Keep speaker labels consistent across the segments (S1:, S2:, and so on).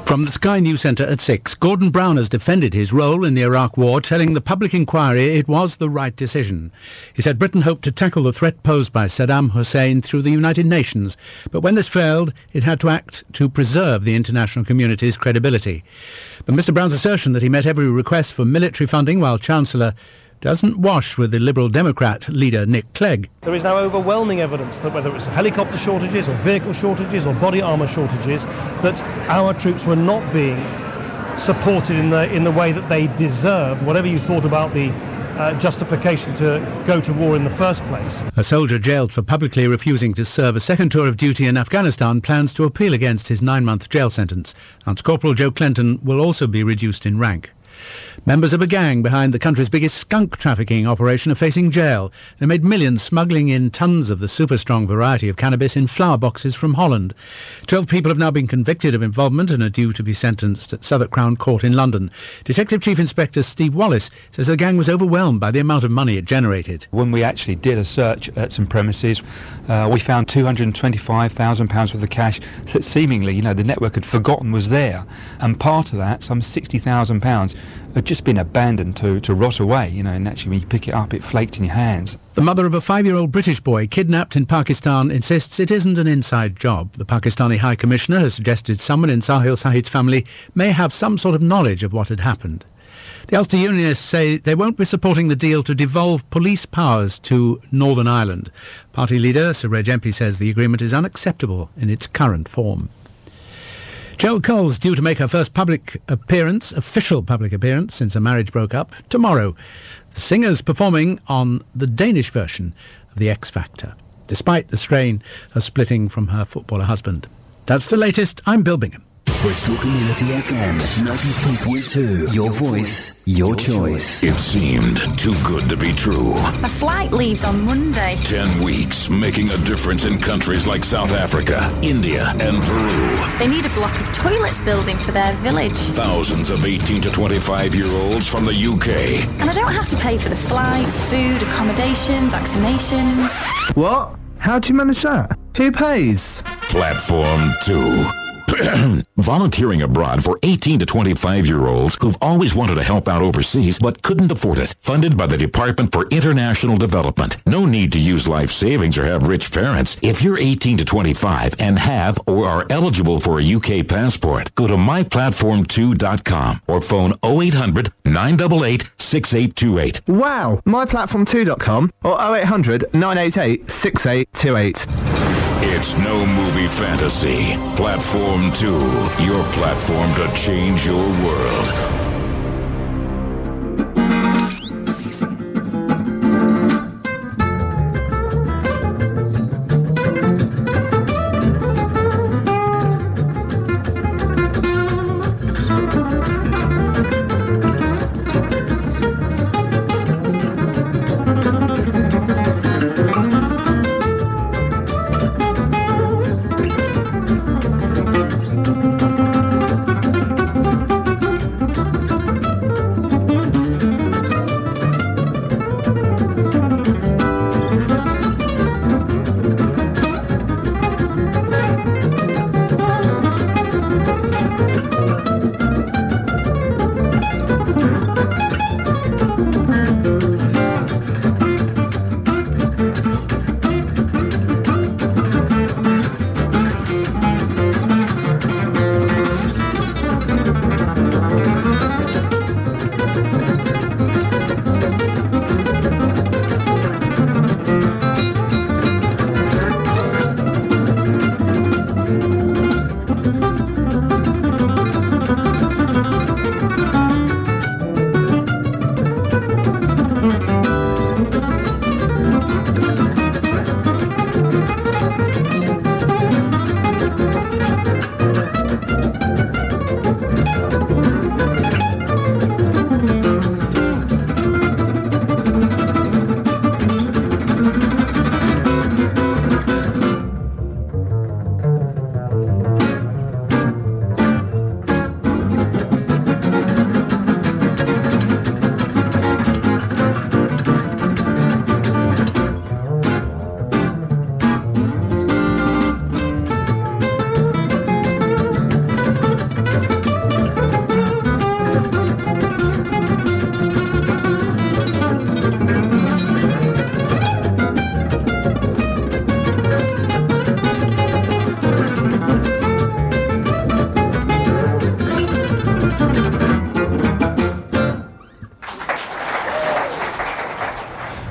S1: From the Sky News Centre at 6, Gordon Brown has defended his role in the Iraq War, telling the public inquiry it was the right decision. He said Britain hoped to tackle the threat posed by Saddam Hussein through the United Nations, but when this failed, it had to act to preserve the international community's credibility. But Mr Brown's assertion that he met every request for military funding while Chancellor doesn't wash with the Liberal Democrat leader Nick Clegg.
S2: There is now overwhelming evidence that whether it's helicopter shortages or vehicle shortages or body armour shortages, that our troops were not being supported in the way that they deserved, whatever you thought about the justification to go to war in the first place.
S1: A soldier jailed for publicly refusing to serve a second tour of duty in Afghanistan plans to appeal against his 9-month jail sentence. Lance Corporal Joe Clinton will also be reduced in rank. Members of a gang behind the country's biggest skunk trafficking operation are facing jail. They made millions smuggling in tons of the super-strong variety of cannabis in flower boxes from Holland. 12 people have now been convicted of involvement and are due to be sentenced at Southwark Crown Court in London. Detective Chief Inspector Steve Wallace says the gang was overwhelmed by the amount of money it generated.
S3: When we actually did a search at some premises, we found £225,000 worth of cash that seemingly, the network had forgotten was there. And part of that, some £60,000, had just been abandoned to rot away, and actually when you pick it up, it flaked in your hands.
S1: The mother of a 5-year-old British boy kidnapped in Pakistan insists it isn't an inside job. The Pakistani High Commissioner has suggested someone in Sahil Sahid's family may have some sort of knowledge of what had happened. The Ulster Unionists say they won't be supporting the deal to devolve police powers to Northern Ireland. Party leader Sir Reg Empey says the agreement is unacceptable in its current form. Cheryl Cole's due to make her first official public appearance since her marriage broke up, tomorrow. The singer's performing on the Danish version of The X Factor, despite the strain of splitting from her footballer husband. That's the latest. I'm Bill Bingham.
S4: Bristol Community FM 93.2. Your voice, your choice.
S5: It seemed too good to be true.
S6: My flight leaves on Monday.
S5: 10 weeks making a difference in countries like South Africa, India and Peru.
S6: They need a block of toilets building for their village.
S5: Thousands of 18 to 25-year-olds from the UK.
S6: And I don't have to pay for the flights, food, accommodation, vaccinations.
S7: What? How'd you manage that? Who pays?
S5: Platform 2. Volunteering abroad for 18 to 25-year-olds who've always wanted to help out overseas but couldn't afford it. Funded by the Department for International Development. No need to use life savings or have rich parents. If you're 18 to 25 and have or are eligible for a UK passport, go to myplatform2.com or phone 0800 988 6828.
S7: Wow, myplatform2.com or 0800 988 6828.
S5: It's no movie fantasy. Platform 2, your platform to change your world.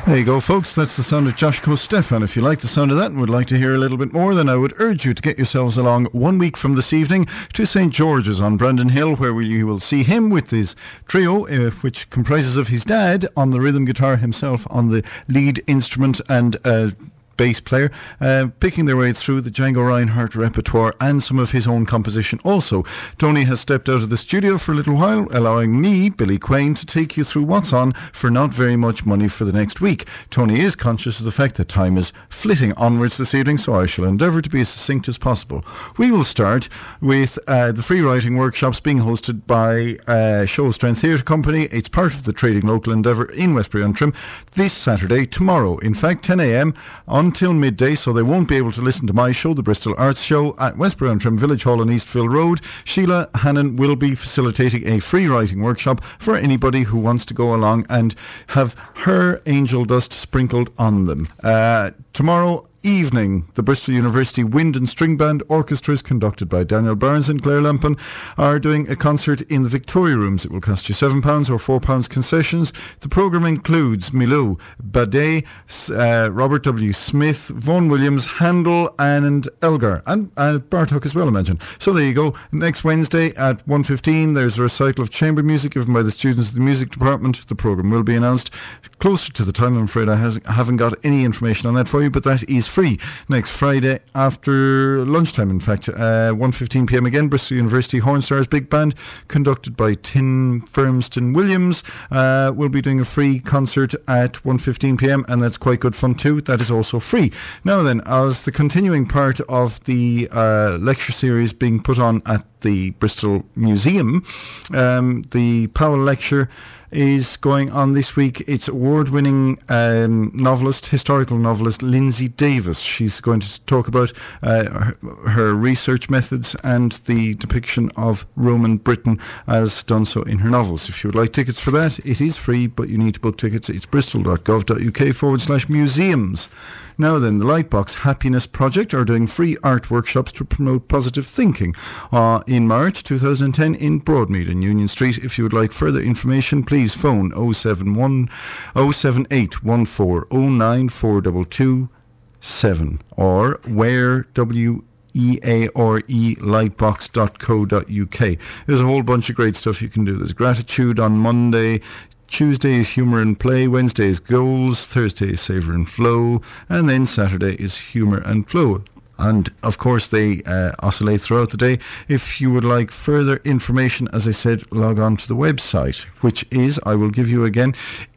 S8: There you go, folks. That's the sound of Joshko Stefan. If you like the sound of that and would like to hear a little bit more, then I would urge you to get yourselves along 1 week from this evening to St. George's on Brandon Hill, where you will see him with his trio, which comprises of his dad on the rhythm guitar, himself on the lead instrument, and bass player, picking their way through the Django Reinhardt repertoire and some of his own composition also. Tony has stepped out of the studio for a little while, allowing me, Billy Quain, to take you through what's on for not very much money for the next week. Tony is conscious of the fact that time is flitting onwards this evening, so I shall endeavour to be as succinct as possible. We will start with the free writing workshops being hosted by Show Strength Theatre Company. It's part of the Trading Local endeavour in Westbury-on-Trim this Saturday, tomorrow. In fact, 10 a.m. until midday, so they won't be able to listen to my show, the Bristol Arts Show, at Westbury-on-Trim Village Hall on Eastville Road. Sheila Hannon will be facilitating a free writing workshop for anybody who wants to go along and have her angel dust sprinkled on them. Tomorrow evening, the Bristol University Wind and String Band Orchestras, conducted by Daniel Barnes and Claire Lampin, are doing a concert in the Victoria Rooms. It will cost you £7 or £4 concessions. The programme includes Milou, Badet, Robert W. Smith, Vaughan Williams, Handel and Elgar, and Bartók as well, I imagine. So there you go. Next Wednesday at 1:15, there's a recital of chamber music given by the students of the music department. The programme will be announced closer to the time. I'm afraid I haven't got any information on that for you, but that is free. Next Friday after lunchtime, in fact, 1:15 p.m. again, Bristol University Hornstars Big Band, conducted by Tim Firmston Williams, will be doing a free concert at 1:15 p.m. and that's quite good fun too. That is also free. Now then, as the continuing part of the lecture series being put on at the Bristol Museum, the Powell Lecture is going on this week. It's award-winning historical novelist Lindsay Davis. She's going to talk about her research methods and the depiction of Roman Britain as done so in her novels. If you would like tickets for that, it is free, but you need to book tickets. It's bristol.gov.uk/museums. Now then, the Lightbox Happiness Project are doing free art workshops to promote positive thinking in March 2010 in Broadmead and Union Street. If you would like further information, please phone 07814094227 or lightbox.co.uk. There's a whole bunch of great stuff you can do. There's gratitude on Monday. Tuesday is Humour and Play, Wednesday is Goals, Thursday is Savour and Flow, and then Saturday is Humour and Flow. And of course they oscillate throughout the day. If you would like further information, as I said, log on to the website, which is, I will give you again,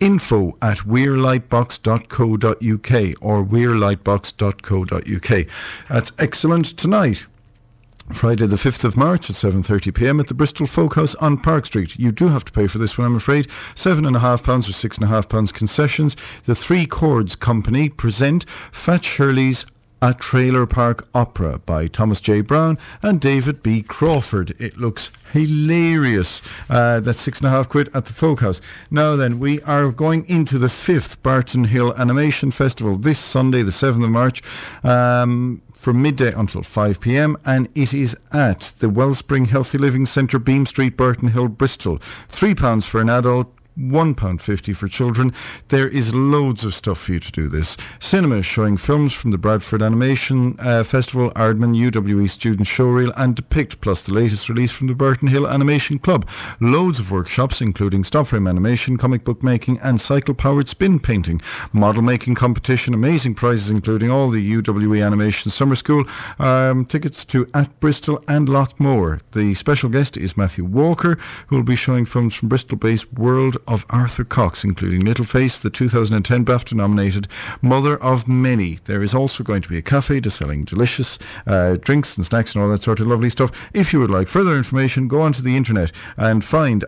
S8: info@weirlightbox.co.uk or weirlightbox.co.uk. That's excellent. Tonight, Friday the 5th of March at 7:30 p.m. at the Bristol Folk House on Park Street. You do have to pay for this one, I'm afraid. £7.50 or £6.50 concessions. The Three Chords Company present Fat Shirley's A Trailer Park Opera by Thomas J. Brown and David B. Crawford. It looks hilarious. That's £6.50 at the Folk House. Now then, we are going into the 5th Barton Hill Animation Festival this Sunday, the 7th of March, from midday until 5 p.m, and it is at the Wellspring Healthy Living Centre, Beam Street, Barton Hill, Bristol. £3 for an adult, £1.50 for children. There is loads of stuff for you to do this. Cinema showing films from the Bradford Animation Festival, Ardman, UWE Student Showreel and Depict, plus the latest release from the Burton Hill Animation Club. Loads of workshops including stop frame animation, comic book making and cycle powered spin painting. Model making competition, amazing prizes including all the UWE Animation Summer School, tickets to At Bristol and lot more. The special guest is Matthew Walker, who will be showing films from Bristol-based World of Arthur Cox, including Little Face, the 2010 BAFTA nominated Mother of Many. There is also going to be a cafe selling delicious drinks and snacks and all that sort of lovely stuff. If you would like further information, go onto the internet and find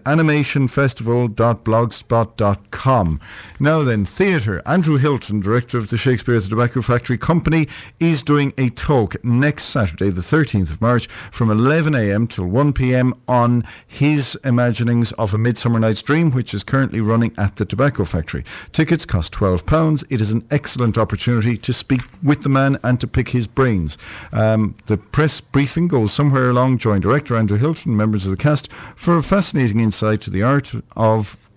S8: animationfestival.blogspot.com. Now then, theatre. Andrew Hilton, director of the Shakespeare at the Tobacco Factory Company, is doing a talk next Saturday, the 13th of March, from 11 a.m. till 1 p.m. on his imaginings of A Midsummer Night's Dream, which is currently running at the Tobacco Factory. Tickets cost £12. It is an excellent opportunity to speak with the man and to pick his brains. The press briefing goes somewhere along. Join director Andrew Hilton, members of the cast, for a fascinating insight to the art of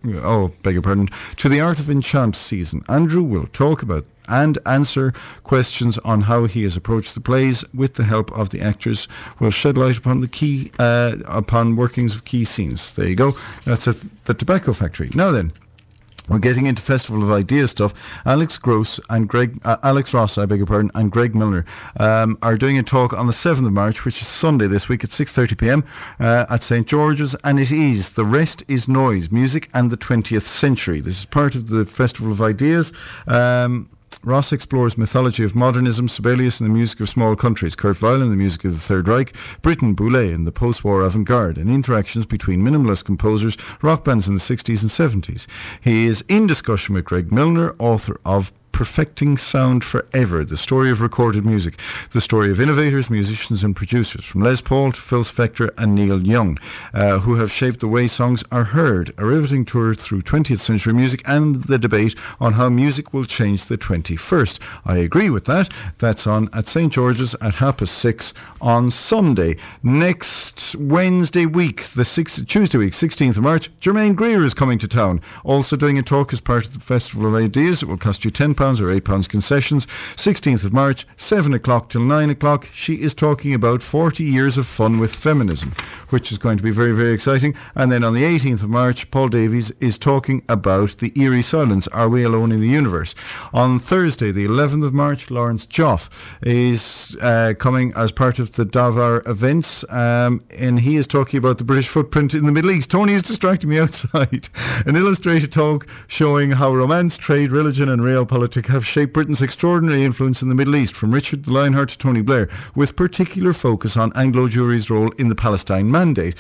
S8: to the Art of Enchant season. Andrew will talk about and answer questions on how he has approached the plays with the help of the actors. Will shed light upon the key, upon workings of key scenes. There you go. That's at the Tobacco Factory. Now then, we're getting into Festival of Ideas stuff. Alex Ross, and Greg Milner are doing a talk on the 7th of March, which is Sunday this week at 6:30 p.m. At St. George's, and it is The Rest is Noise, Music and the 20th Century. This is part of the Festival of Ideas. Ross explores mythology of modernism, Sibelius in the music of small countries, Kurt Weill in the music of the Third Reich, Britain Boulez in the post-war avant-garde, and interactions between minimalist composers, rock bands in the 60s and 70s. He is in discussion with Greg Milner, author of Perfecting Sound Forever, the story of recorded music, the story of innovators, musicians and producers, from Les Paul to Phil Spector and Neil Young, who have shaped the way songs are heard, a riveting tour through 20th century music and the debate on how music will change the 21st. I agree with that. That's on at St. George's at 6:30 on Sunday. Next Wednesday week, Tuesday week, 16th of March, Jermaine Greer is coming to town, also doing a talk as part of the Festival of Ideas. It will cost you £10 or £8 concessions. 16th of March, 7 o'clock till 9 o'clock. She is talking about 40 years of fun with feminism, which is going to be very, very exciting. And then on the 18th of March, Paul Davies is talking about the eerie silence, Are We Alone in the Universe? On Thursday, the 11th of March, Lawrence Joff is coming as part of the Davar events, and he is talking about the British footprint in the Middle East. Tony is distracting me outside. An illustrated talk showing how romance, trade, religion and realpolitik have shaped Britain's extraordinary influence in the Middle East, from Richard the Lionheart to Tony Blair, with particular focus on Anglo Jewry's role in the Palestine Mandate.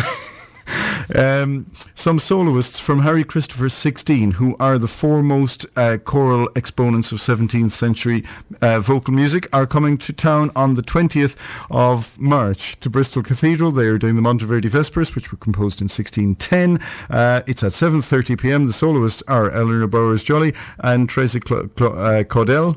S8: Some soloists from Harry Christopher's 16, who are the foremost choral exponents of 17th century vocal music, are coming to town on the 20th of March to Bristol Cathedral. They are doing the Monteverdi Vespers, which were composed in 1610. It's at 7:30 p.m. The soloists are Eleanor Bowers-Jolly and Tracy Caudell.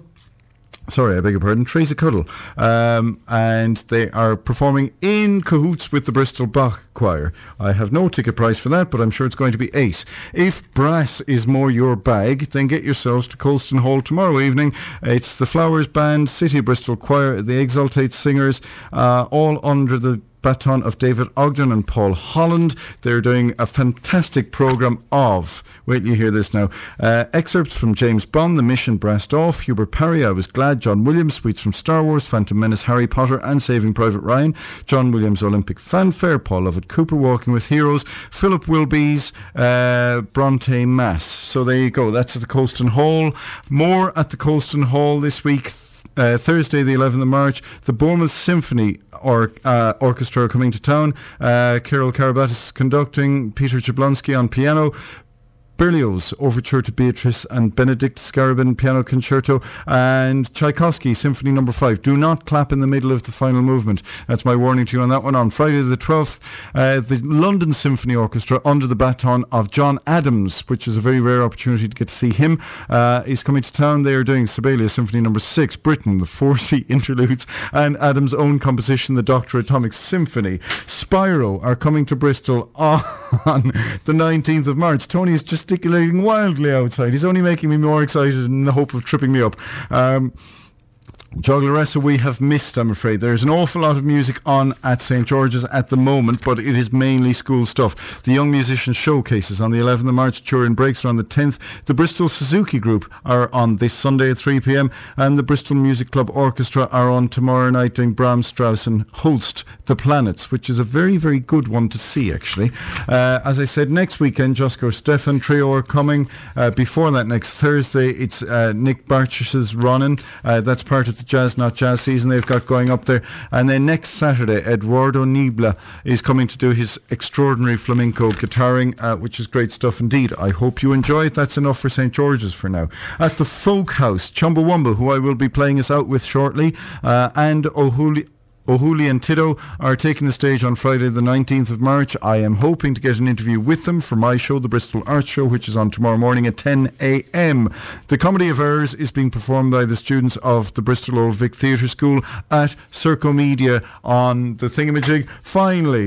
S8: Tracy Cuddle. And they are performing in cahoots with the Bristol Bach Choir. I have no ticket price for that, but I'm sure it's going to be ace. If brass is more your bag, then get yourselves to Colston Hall tomorrow evening. It's the Flowers Band, City of Bristol Choir, the Exultate Singers, all under the baton of David Ogden and Paul Holland. They're doing a fantastic programme of, wait till you hear this now, excerpts from James Bond, The Mission Brassed Off, Hubert Parry, I Was Glad, John Williams, Suites from Star Wars, Phantom Menace, Harry Potter and Saving Private Ryan, John Williams Olympic Fanfare, Paul Lovett Cooper, Walking with Heroes, Philip Wilby's Bronte Mass. So there you go, that's at the Colston Hall. More at the Colston Hall this week. Thursday the 11th of March, the Bournemouth Symphony Orchestra are coming to town. Carol Karabatis conducting, Peter Jablonski on piano, Berlioz Overture to Beatrice and Benedict Scarabin Piano Concerto, and Tchaikovsky Symphony No. 5. Do not clap in the middle of the final movement. That's my warning to you on that one. On Friday the 12th, the London Symphony Orchestra, under the baton of John Adams, which is a very rare opportunity to get to see him, is coming to town. They are doing Sibelius Symphony No. 6, Britain, the 4C Interludes, and Adams' own composition, the Dr. Atomic Symphony. Spyro are coming to Bristol on the 19th of March. Tony is gesticulating wildly outside. He's only making me more excited in the hope of tripping me up. Joglaressa we have missed, I'm afraid. There's an awful lot of music on at St. George's at the moment, but it is mainly school stuff. The Young Musicians Showcases on the 11th of March, Turin Breaks are on the 10th. The Bristol Suzuki Group are on this Sunday at 3 p.m. and the Bristol Music Club Orchestra are on tomorrow night doing Brahms, Strauss and Holst, The Planets, which is a very, very good one to see, actually. As I said, next weekend, Josko Stefan Trio are coming. Before that, next Thursday, it's Nick Barchish's Ronin. That's part of the Jazz Not Jazz season they've got going up there. And then next Saturday, Eduardo Nibla is coming to do his extraordinary flamenco guitaring, which is great stuff indeed. I hope you enjoy it. That's enough for St. George's for now. At the Folk House, Chumbawamba, who I will be playing us out with shortly, and O'Hooley and Tiddo are taking the stage on Friday the 19th of March. I am hoping to get an interview with them for my show, the Bristol Arts Show, which is on tomorrow morning at 10 a.m. The Comedy of Errors is being performed by the students of the Bristol Old Vic Theatre School at Circo Media on the thingamajig. Finally,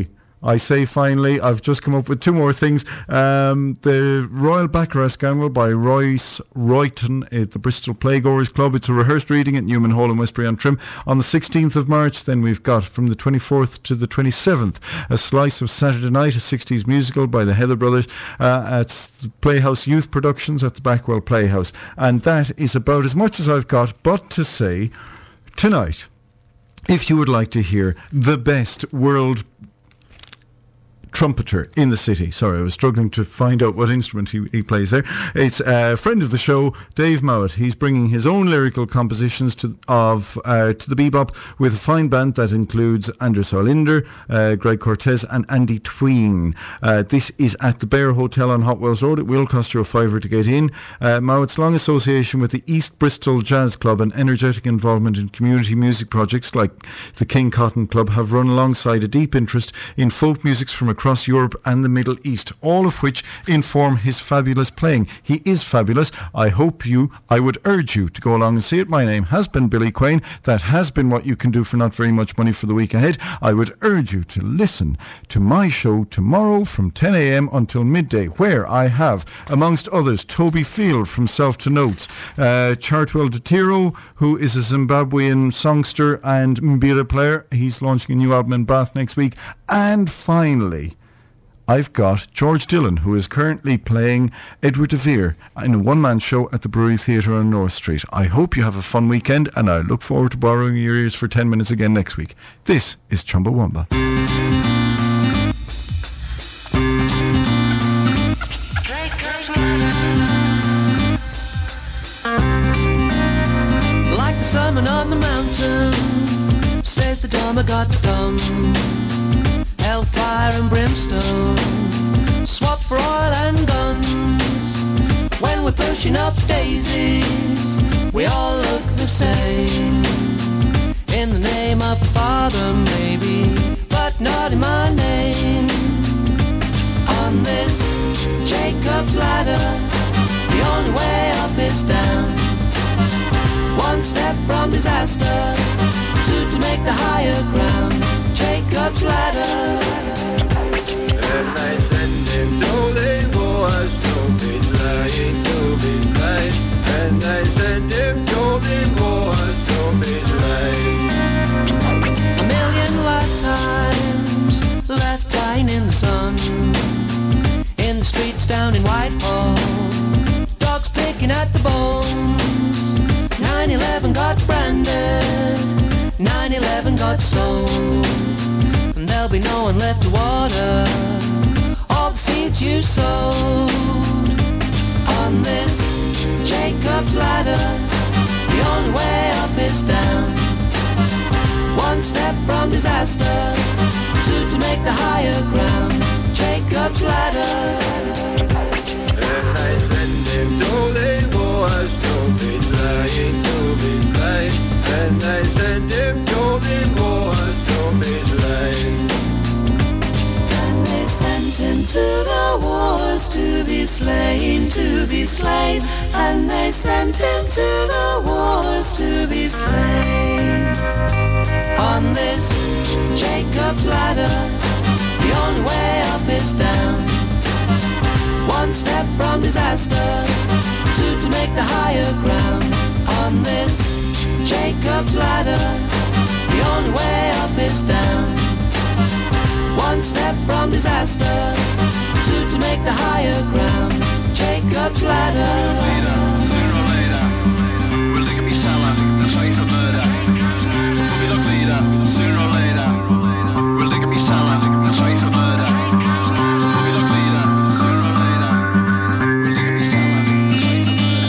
S8: I say finally, I've just come up with two more things. The Royal Baccarat Scandal by Royce Royton at the Bristol Playgoers Club. It's a rehearsed reading at Newman Hall in Westbury-on-Trim on the 16th of March. Then we've got from the 24th to the 27th A Slice of Saturday Night, a 60s musical by the Heather Brothers at the Playhouse Youth Productions at the Backwell Playhouse. And that is about as much as I've got, but to say tonight, if you would like to hear the best world trumpeter in the city. Sorry, I was struggling to find out what instrument he plays there. It's a friend of the show, Dave Mowat. He's bringing his own lyrical compositions to the bebop with a fine band that includes Andrew Solinder, Greg Cortez and Andy Tween. This is at the Bear Hotel on Hotwells Road. It will cost you a £5 to get in. Mowat's long association with the East Bristol Jazz Club and energetic involvement in community music projects like the King Cotton Club have run alongside a deep interest in folk musics from across Europe and the Middle East, all of which inform his fabulous playing. He is fabulous. I would urge you to go along and see it. My name has been Billy Quain. That has been what you can do for not very much money for the week ahead. I would urge you to listen to my show tomorrow from 10 a.m. until midday, where I have, amongst others, Toby Field from Self to Notes, Chartwell Detiro, who is a Zimbabwean songster and mbira player. He's launching a new album in Bath next week. And finally, I've got George Dillon, who is currently playing Edward de Vere in a one-man show at the Brewery Theatre on North Street. I hope you have a fun weekend, and I look forward to borrowing your ears for 10 minutes again next week. This is Chumbawamba.
S9: Like the Sermon on the Mountain, says the Dharma got dumb. Hellfire and brimstone, swap for oil and guns. When we're pushing up daisies, we all look the same. In the name of the Father, maybe, but not in my name. On this Jacob's ladder, the only way up is down. One step from disaster, two to make the higher ground. Jacob's ladder.
S10: And I sent him to the wars, to be slain, to be slain. And I sent him to the wars, to be slain.
S9: A million lifetimes left dying in the sun. In the streets down in Whitehall, dogs picking at the bones. 9/11 got branded, 9/11 got sold. And there'll be no one left to water all the seeds you sowed. On this Jacob's ladder, the only way up is down. One step from disaster, two to make the higher ground. Jacob's ladder.
S10: And I sent him to the wars, to be slain, to be slain. And I sent him to the wars, to be slain.
S9: And they sent him to the wars to be slain, to be slain. And they sent him to the wars to be slain. On this Jacob's ladder, the only way up is down. One step from disaster, two to make the higher ground. On this Jacob's ladder, the only way up is down. One step from disaster, two to make the higher ground. Jacob's ladder.
S10: Sooner or later, we'll dig up your cellar, the fight for murder. We'll be the leader, sooner or later, we'll dig up your cellar, the fight for murder. We'll be the leader, sooner or later, we'll dig up your cellar, the fight for murder.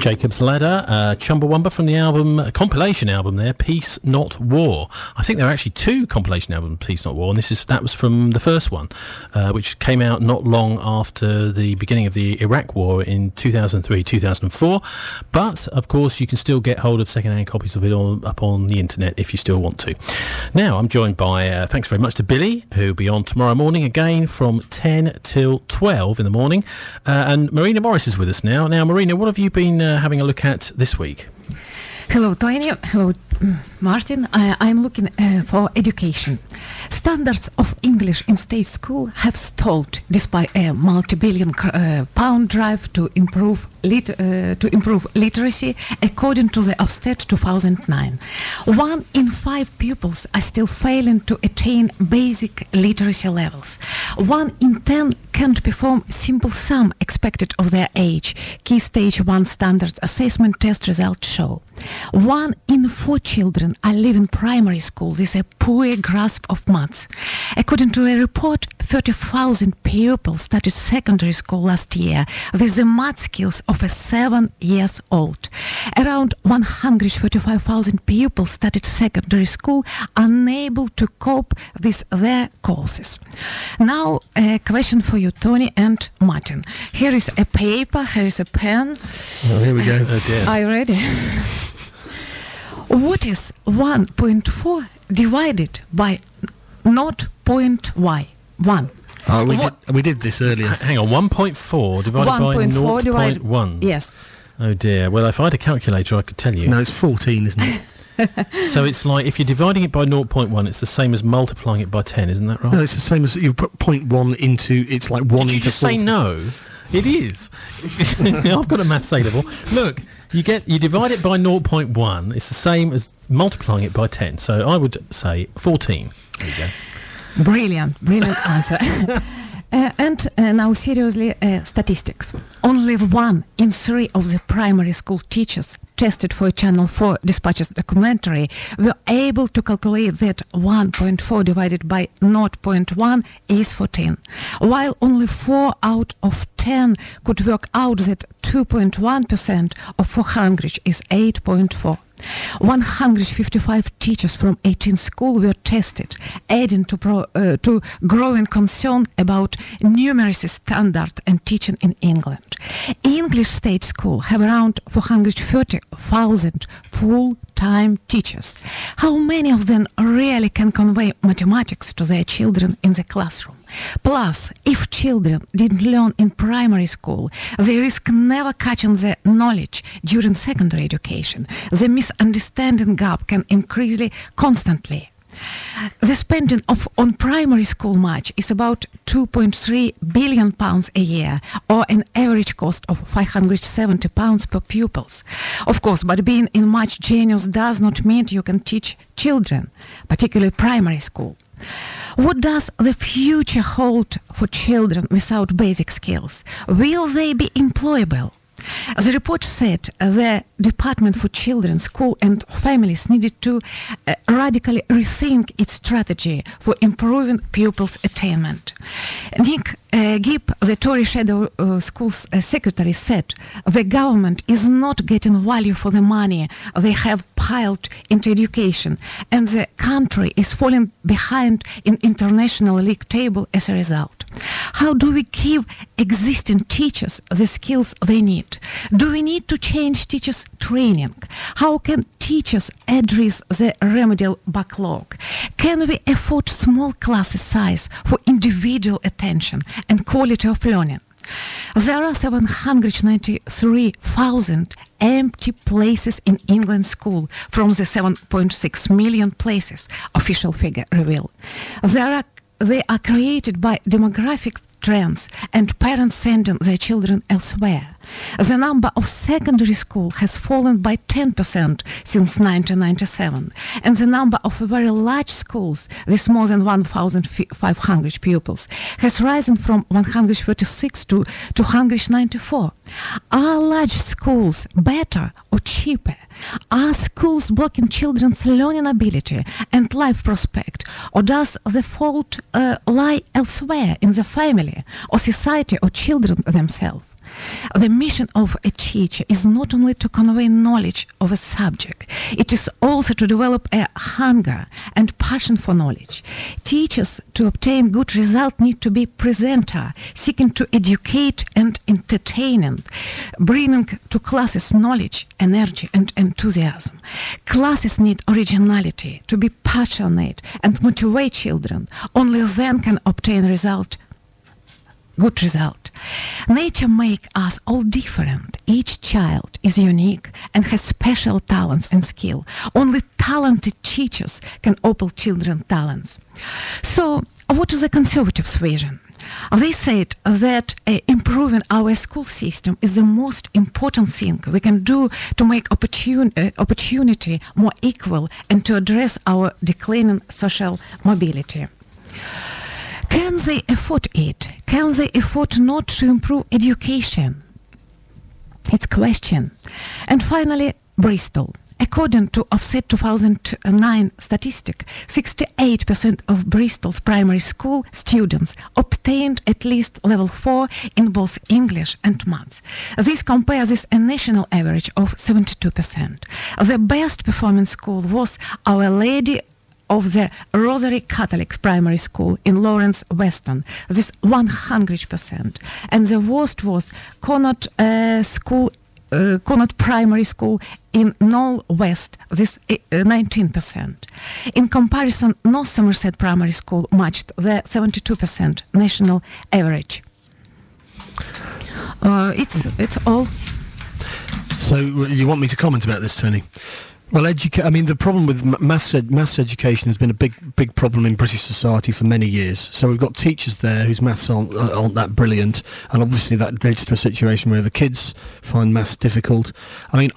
S11: Jacob's Ladder, Chumbawamba from the album, compilation album there, Peace Not War. I think there are actually two compilation albums, Peace Not War, and that was from the first one, which came out not long after the beginning of the Iraq War in 2003-2004. But, of course, you can still get hold of second-hand copies of it up on the internet if you still want to. Now, I'm joined by, thanks very much to Billy, who'll be on tomorrow morning again from 10 till 12 in the morning. And Marina Morris is with us now. Now, Marina, what have you been having a look at this week?
S12: Hello, Tony. Hello, Martin. I'm looking for education. Standards of English in state school have stalled despite a multi-billion pound drive to improve literacy, according to the Ofsted 2009. 1 in 5 pupils are still failing to attain basic literacy levels. 1 in 10 can't perform simple sum expected of their age. Key Stage 1 standards assessment test results show. 1 in 4 children are leaving primary school with a poor grasp of maths. According to a report, 30,000 pupils started secondary school last year with the math skills of a 7-year-old. Around 145,000 pupils started secondary school unable to cope with their courses. Now, a question for you, Tony and Martin. Here is a paper, here is a pen.
S11: Oh, here we go. Oh, dear.
S12: Are you ready? What is 1.4 divided by 0.1?
S13: We did this earlier.
S11: Hang on, 1.4 divided by 0.1.
S12: Yes.
S11: Oh dear. Well, if I had a calculator, I could tell you.
S13: No, it's 14, isn't it?
S11: So it's like if you're dividing it by 0.1, it's the same as multiplying it by 10, isn't that right?
S13: No, it's the same as you put 0.1 into. It's like 1 into 14.
S11: Did you just say no? It is. I've got a maths A-level. Look, you divide it by 0.1. It's the same as multiplying it by 10. So I would say 14. There you go.
S12: Brilliant answer. And now seriously, statistics. Only 1 in 3 of the primary school teachers tested for Channel 4 Dispatches documentary were able to calculate that 1.4 divided by 0.1 is 14, while only 4 out of 10 could work out that 2.1% of 400 is 8.4. 155 teachers from 18 schools were tested, adding to growing concern about numeracy standard and teaching in England. English state schools have around 430,000 full-time teachers. How many of them really can convey mathematics to their children in the classroom? Plus, if children didn't learn in primary school, they risk never catching the knowledge during secondary education. The misunderstanding gap can increase constantly. The spending on primary school maths is about £2.3 billion a year, or an average cost of £570 per pupils. Of course, but being in maths genius does not mean you can teach children, particularly primary school. What does the future hold for children without basic skills? Will they be employable? The report said the Department for Children, School and Families needed to radically rethink its strategy for improving pupils' attainment. Nick Gibb, the Tory Shadow Schools Secretary, said the government is not getting value for the money they have piled into education, and the country is falling behind in international league table as a result. How do we give existing teachers the skills they need? Do we need to change teachers' training? How can teachers address the remedial backlog? Can we afford small class size for individual attention and quality of learning? There are 793,000 empty places in England school from the 7.6 million places, official figure reveal. They are created by demographic trends and parents sending their children elsewhere. The number of secondary school has fallen by 10% since 1997, and the number of very large schools with more than 1,500 pupils has risen from 136 to 294. Are large schools better or cheaper? Are schools blocking children's learning ability and life prospect, or does the fault lie elsewhere in the family or society or children themselves? The mission of a teacher is not only to convey knowledge of a subject, it is also to develop a hunger and passion for knowledge. Teachers, to obtain good results, need to be presenter, seeking to educate and entertaining, bringing to classes knowledge, energy and enthusiasm. Classes need originality, to be passionate and motivate children. Only then can obtain good result. Nature makes us all different. Each child is unique and has special talents and skill. Only talented teachers can open children's talents. So, what is the Conservatives' vision? They said that improving our school system is the most important thing we can do to make opportunity more equal and to address our declining social mobility. Can they afford it? Can they afford not to improve education? It's a question. And finally, Bristol. According to Ofsted 2009 statistic, 68% of Bristol's primary school students obtained at least level 4 in both English and maths. This compares with a national average of 72%. The best performing school was Our Lady of the Rosary Catholic Primary School in Lawrence Weston, this 100%. And the worst was Connaught Primary School in Knoll West, this 19%. In comparison, North Somerset Primary School matched the 72% national average. It's all.
S13: So you want me to comment about this, Tony? Well, the problem with maths education has been a big problem in British society for many years. So we've got teachers there whose maths aren't that brilliant, and obviously that leads to a situation where the kids find maths difficult. I mean,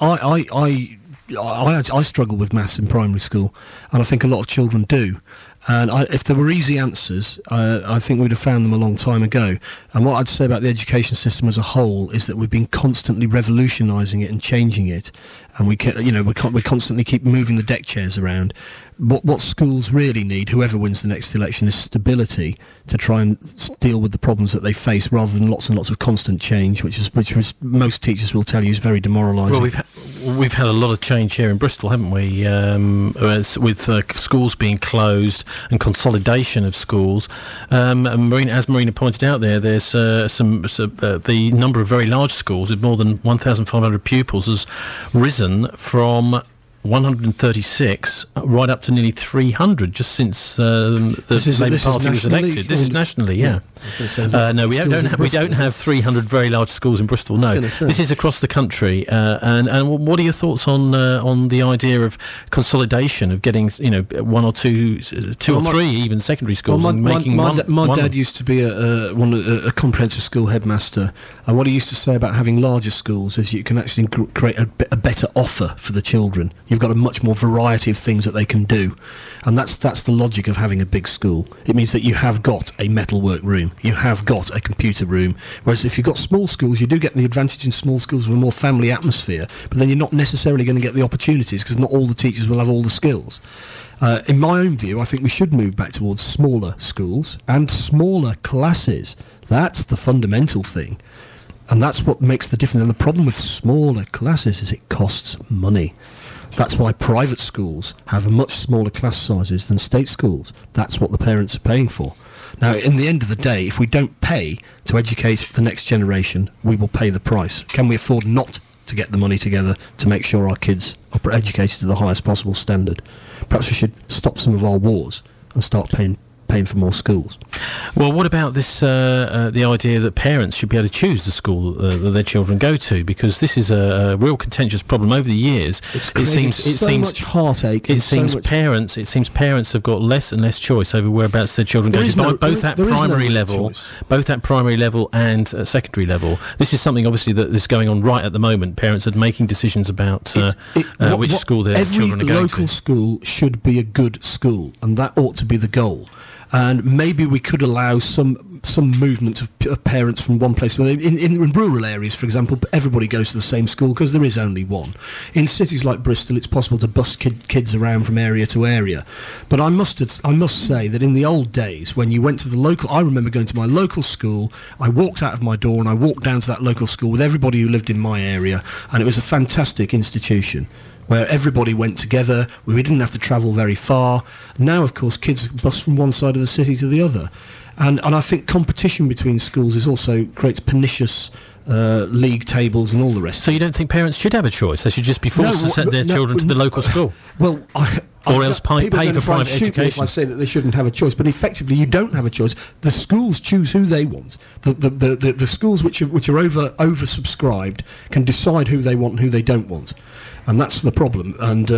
S13: I struggle with maths in primary school, and I think a lot of children do. And if there were easy answers, I think we'd have found them a long time ago. And what I'd say about the education system as a whole is that we've been constantly revolutionising it and changing it, and we constantly keep moving the deck chairs around. What schools really need, whoever wins the next election, is stability to try and deal with the problems that they face, rather than lots and lots of constant change, which most teachers will tell you is very demoralising.
S11: Well, we've had a lot of change here in Bristol, haven't we? With schools being closed and consolidation of schools. As Marina pointed out there's the number of very large schools with more than 1,500 pupils has risen from 136 right up to nearly 300 just since the Labour Party was elected. This is nationally, yeah. No, we don't have 300 very large schools in Bristol. No, this is across the country. And what are your thoughts on the idea of consolidation, of getting one or two or three even secondary schools and making one?
S13: My dad used to be a comprehensive school headmaster, and what he used to say about having larger schools is you can actually create a better offer for the children. You've got a much more variety of things that they can do, and that's the logic of having a big school. It means that you have got a metalwork room, you have got a computer room, whereas if you've got small schools, you do get the advantage in small schools of a more family atmosphere, but then you're not necessarily going to get the opportunities because not all the teachers will have all the skills. In my own view, I think we should move back towards smaller schools and smaller classes. That's the fundamental thing. And that's what makes the difference. And the problem with smaller classes is it costs money. That's why private schools have much smaller class sizes than state schools. That's what the parents are paying for. Now, in the end of the day, if we don't pay to educate the next generation, we will pay the price. Can we afford not to get the money together to make sure our kids are educated to the highest possible standard? Perhaps we should stop some of our wars and start paying for more schools.
S11: Well, what about this? The idea that parents should be able to choose the school that their children go to, because this is a real contentious problem over the years.
S13: It seems much heartache.
S11: It seems parents have got less and less choice over whereabouts their children go to, both at primary level and secondary level. This is something obviously that is going on right at the moment. Parents are making decisions about which school their children are going to.
S13: Every local school should be a good school, and that ought to be the goal. And maybe we could allow some movement of parents from one place. In rural areas, for example, everybody goes to the same school because there is only one. In cities like Bristol, it's possible to bus kids around from area to area. But I must say that in the old days, when you went to the local... I remember going to my local school, I walked out of my door and I walked down to that local school with everybody who lived in my area, and it was a fantastic institution where everybody went together. We didn't have to travel very far. Now, of course, kids bus from one side of the city to the other. And I think competition between schools creates pernicious league tables and all the rest.
S11: So you don't think parents should have a choice? They should just be forced to send their children to the local school?
S13: Well,
S11: or else pay for private education.
S13: If I say that they shouldn't have a choice, but effectively you don't have a choice. The schools choose who they want. The schools which are oversubscribed can decide who they want and who they don't want, and that's the problem. And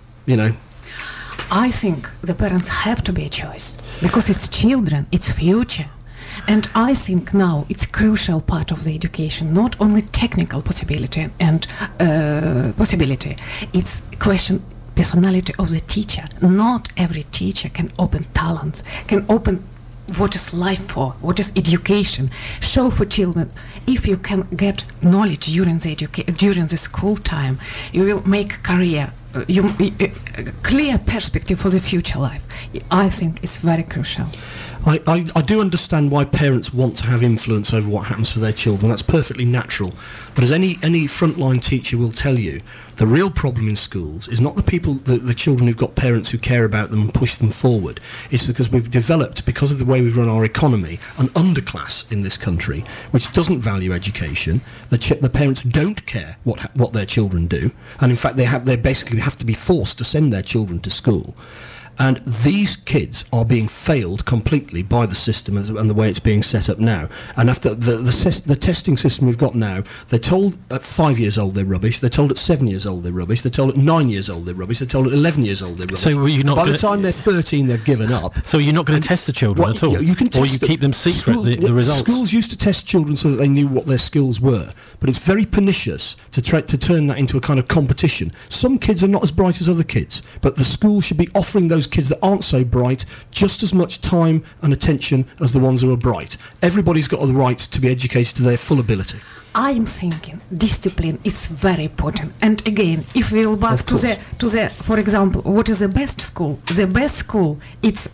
S12: I think the parents have to be a choice because it's children, it's future. And I think now it's a crucial part of the education, not only technical possibility and possibility. It's a question personality of the teacher. Not every teacher can open talents, can open what is life for, what is education, show for children. If you can get knowledge during the school time, you will make career, clear perspective for the future life. I think it's very crucial.
S13: I do understand why parents want to have influence over what happens for their children. That's perfectly natural. But as any frontline teacher will tell you, the real problem in schools is not the children who've got parents who care about them and push them forward. It's because we've developed, because of the way we've run our economy, an underclass in this country which doesn't value education. The parents don't care what their children do, and in fact they basically have to be forced to send their children to school. And these kids are being failed completely by the system and the way it's being set up now. And after the testing system we've got now, they're told at 5 years old they're rubbish, they're told at 7 years old they're rubbish, they're told at 9 years old they're rubbish, they're told at 11 years old they're rubbish.
S11: So
S13: by the time they're 13, they've given up.
S11: So you're not going to test the children at all?
S13: You can test
S11: or you keep them secret, the results?
S13: Schools used to test children so that they knew what their skills were. But it's very pernicious to try to turn that into a kind of competition. Some kids are not as bright as other kids, but the school should be offering those kids that aren't so bright just as much time and attention as the ones who are bright. Everybody's got the right to be educated to their full ability.
S12: I'm thinking discipline is very important. And again, if we will back to the, for example, what is the best school? The best school, it's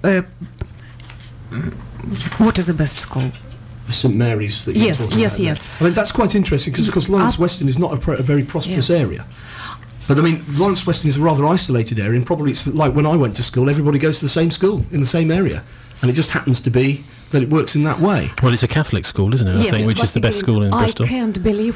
S12: what is the best school?
S13: St Mary's that you're talking about.
S12: Yes.
S13: I mean, that's quite interesting because, of course, Lawrence Weston is not a very prosperous area. But I mean, Lawrence Weston is a rather isolated area, and probably it's like when I went to school, everybody goes to the same school in the same area, and it just happens to be that it works in that way.
S11: Well, it's a Catholic school, isn't it? I think, which is the best school in Bristol.
S12: I can't believe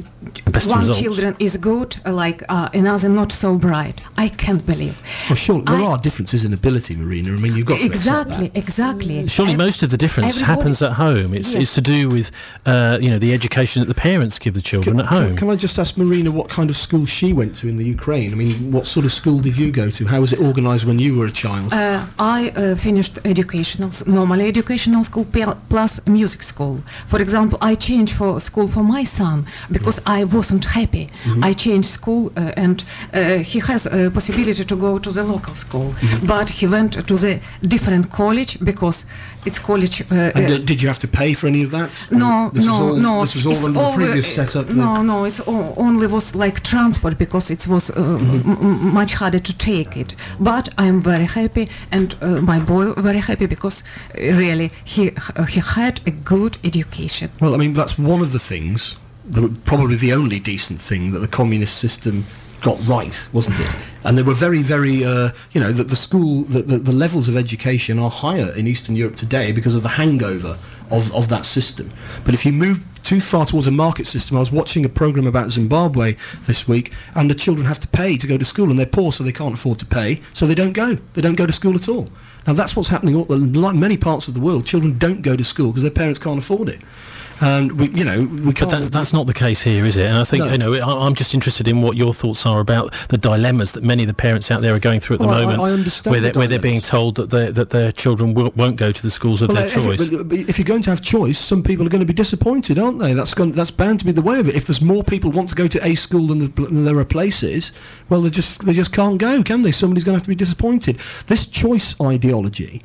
S12: one children is good, another not so bright. I can't believe.
S13: Well, sure, there are differences in ability, Marina. I mean, you've got to accept that.
S12: Exactly.
S11: Surely most of the difference happens at home. It's to do with the education that the parents give the children at home.
S13: Can I just ask Marina what kind of school she went to in the Ukraine? I mean, what sort of school did you go to? How was it organised when you were a child?
S12: I finished normal educational school plus music school. For example, I changed for school for my son because I wasn't happy. Mm-hmm. I changed school and he has a possibility to go to the local school, but he went to the different college because it's college.
S13: And did you have to pay for any of that?
S12: No.
S13: This was all under the previous setup.
S12: No. It's only was like transport because it was much harder to take it. But I'm very happy, and my boy very happy because really he had a good education.
S13: Well, I mean, that's one of the things, probably the only decent thing that the communist system got right, wasn't it? And they were very, very, that the levels of education are higher in Eastern Europe today because of the hangover of that system. But if you move too far towards a market system, I was watching a programme about Zimbabwe this week, and the children have to pay to go to school, and they're poor, so they can't afford to pay, so they don't go. They don't go to school at all. Now, that's what's happening like many parts of the world. Children don't go to school because their parents can't afford it. And we can't.
S11: But that's not the case here, is it? And I think I'm just interested in what your thoughts are about the dilemmas that many of the parents out there are going through at the moment.
S13: I understand
S11: where they're being told that their children won't go to the schools of their choice.
S13: If you're going to have choice, some people are going to be disappointed, aren't they? That's bound to be the way of it. If there's more people want to go to a school than there are places, well, they just can't go, can they? Somebody's going to have to be disappointed. This choice ideology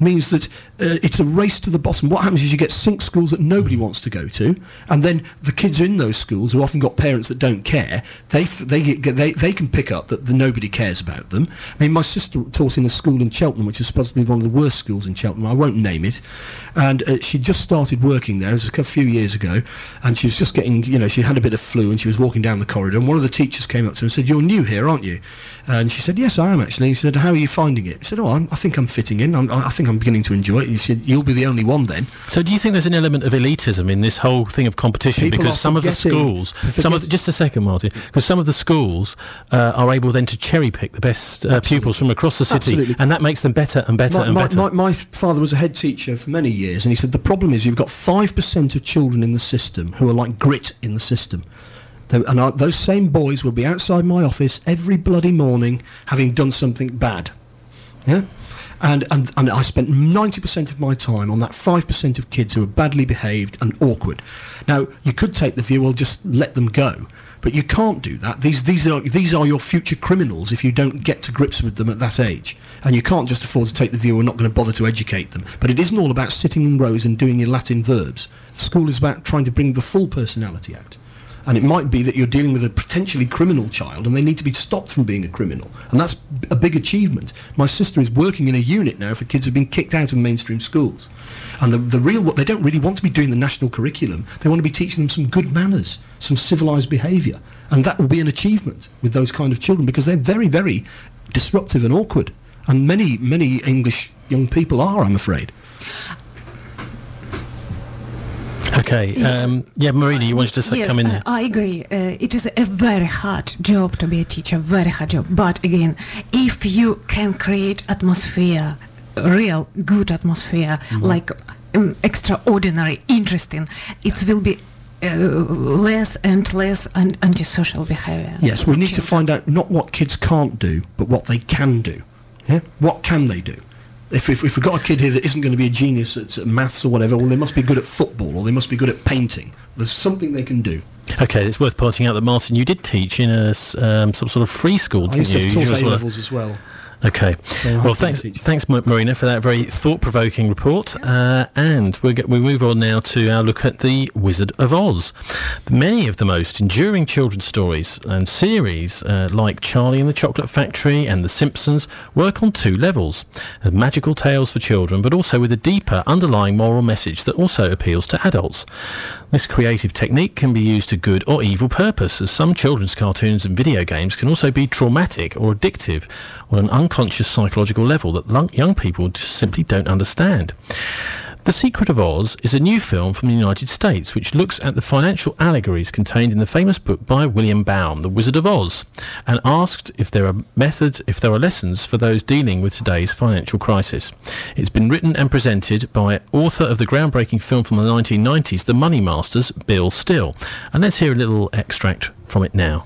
S13: means that it's a race to the bottom. What happens is you get 6 schools that nobody wants to go to, and then the kids in those schools, who often got parents that don't care, they can pick up that nobody cares about them. I mean, my sister taught in a school in Cheltenham, which is supposed to be one of the worst schools in Cheltenham. I won't name it, and she just started working there. It was a few years ago, and she was just getting, she had a bit of flu, and she was walking down the corridor, and one of the teachers came up to her and said, "You're new here, aren't you?" And she said, "Yes, I am actually." He said, "How are you finding it?" He said, "I think I'm fitting in. I think I'm beginning to enjoy it." He said, "You'll be the only one then."
S11: So do you think there's an element of elitism in this whole thing of competition?
S13: People
S11: because some of the schools, just a second, Martin, because some of the schools are able then to cherry pick the best pupils from across the city,
S13: Absolutely.
S11: and that makes them better and better and better.
S13: My father was a head teacher for many years, and he said the problem is you've got 5% of children in the system who are like grit in the system. And those same boys will be outside my office every bloody morning having done something bad. Yeah? And I spent 90% of my time on that 5% of kids who are badly behaved and awkward. Now, you could take the view, well, just let them go. But you can't do that. These are your future criminals if you don't get to grips with them at that age. And you can't just afford to take the view we're not going to bother to educate them. But it isn't all about sitting in rows and doing your Latin verbs. School is about trying to bring the full personality out. And it might be that you're dealing with a potentially criminal child and they need to be stopped from being a criminal. And that's a big achievement. My sister is working in a unit now for kids who've been kicked out of mainstream schools. And they don't really want to be doing the national curriculum. They want to be teaching them some good manners, some civilised behaviour. And that will be an achievement with those kind of children because they're very, very disruptive and awkward. And many, many English young people are, I'm afraid.
S11: Okay, Marina, you wanted to come in there.
S12: I agree. It is a very hard job to be a teacher, very hard job. But again, if you can create atmosphere, real good atmosphere, like extraordinary, interesting, it will be less and less antisocial behaviour.
S13: Yes, we need to find out not what kids can't do, but what they can do. Yeah? What can they do? If we've got a kid here that isn't going to be a genius at maths or whatever, well, they must be good at football or they must be good at painting. There's something they can do.
S11: Okay, it's worth pointing out that, Martin, you did teach in a some sort of free school, didn't you?
S13: I used to have taught A-levels as well.
S11: Okay. Well, thanks, Marina, for that very thought-provoking report. And we move on now to our look at The Wizard of Oz. Many of the most enduring children's stories and series, like Charlie and the Chocolate Factory and The Simpsons, work on 2 levels. Magical tales for children, but also with a deeper underlying moral message that also appeals to adults. This creative technique can be used to good or evil purpose, as some children's cartoons and video games can also be traumatic or addictive on an unconscious psychological level that young people just simply don't understand. The Secret of Oz is a new film from the United States which looks at the financial allegories contained in the famous book by William Baum, The Wizard of Oz, and asked if there are lessons for those dealing with today's financial crisis. It's been written and presented by author of the groundbreaking film from the 1990s, The Money Masters, Bill Still. And let's hear a little extract from it now.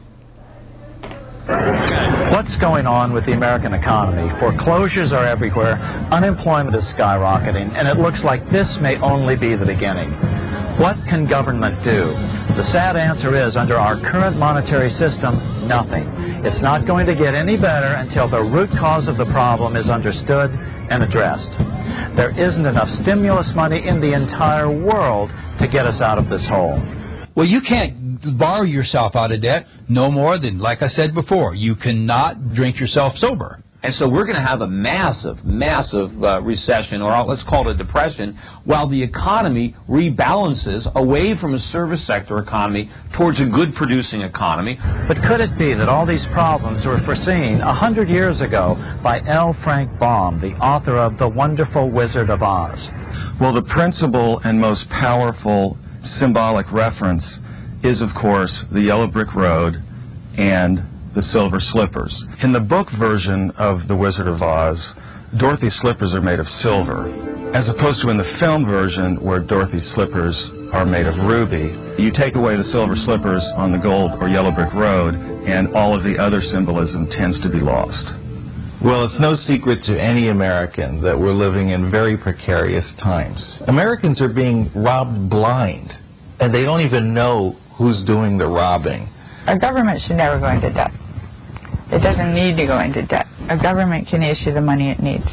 S14: What's going on with the American economy? Foreclosures are everywhere, unemployment is skyrocketing, and it looks like this may only be the beginning. What can government do? The sad answer is, under our current monetary system, nothing. It's not going to get any better until the root cause of the problem is understood and addressed. There isn't enough stimulus money in the entire world to get us out of this hole.
S15: Well, you can't borrow yourself out of debt no more than, like I said before, you cannot drink yourself sober.
S16: And so we're going to have a massive recession, or let's call it a depression, while the economy rebalances away from a service sector economy towards a good producing economy.
S14: But could it be that all these problems were foreseen 100 years ago by L. Frank Baum, the author of The Wonderful Wizard of Oz?
S17: Well, the principal and most powerful symbolic reference is, of course, the yellow brick road and the silver slippers. In the book version of The Wizard of Oz, Dorothy's slippers are made of silver, as opposed to in the film version where Dorothy's slippers are made of ruby. You take away the silver slippers on the gold or yellow brick road, and all of the other symbolism tends to be lost.
S18: Well, it's no secret to any American that we're living in very precarious times. Americans are being robbed blind, and they don't even know who's doing the robbing.
S19: A government should never go into debt. It doesn't need to go into debt. A government can issue the money it needs.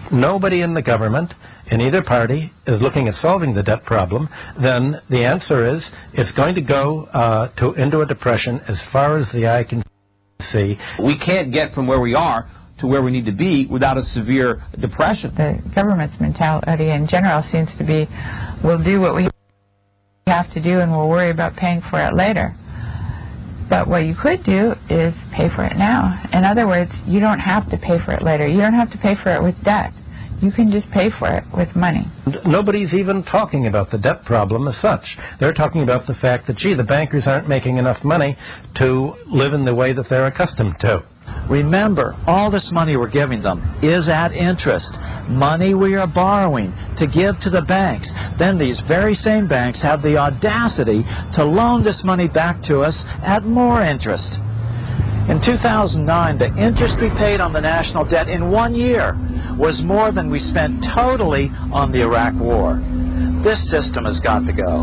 S20: nobody in the government, in either party, is looking at solving the debt problem, then the answer is it's going to go into a depression as far as the eye can see.
S16: We can't get from where we are to where we need to be without a severe depression.
S19: The government's mentality in general seems to be, we'll do what we have to do and we'll worry about paying for it later. But what you could do is pay for it now. In other words, you don't have to pay for it later. You don't have to pay for it with debt. You can just pay for it with money.
S20: Nobody's even talking about the debt problem as such. They're talking about the fact that, gee, the bankers aren't making enough money to live in the way that they're accustomed to.
S14: Remember, all this money we're giving them is at interest. Money we are borrowing to give to the banks. Then these very same banks have the audacity to loan this money back to us at more interest. In 2009, the interest we paid on the national debt in 1 year was more than we spent totally on the Iraq War. This system has got to go.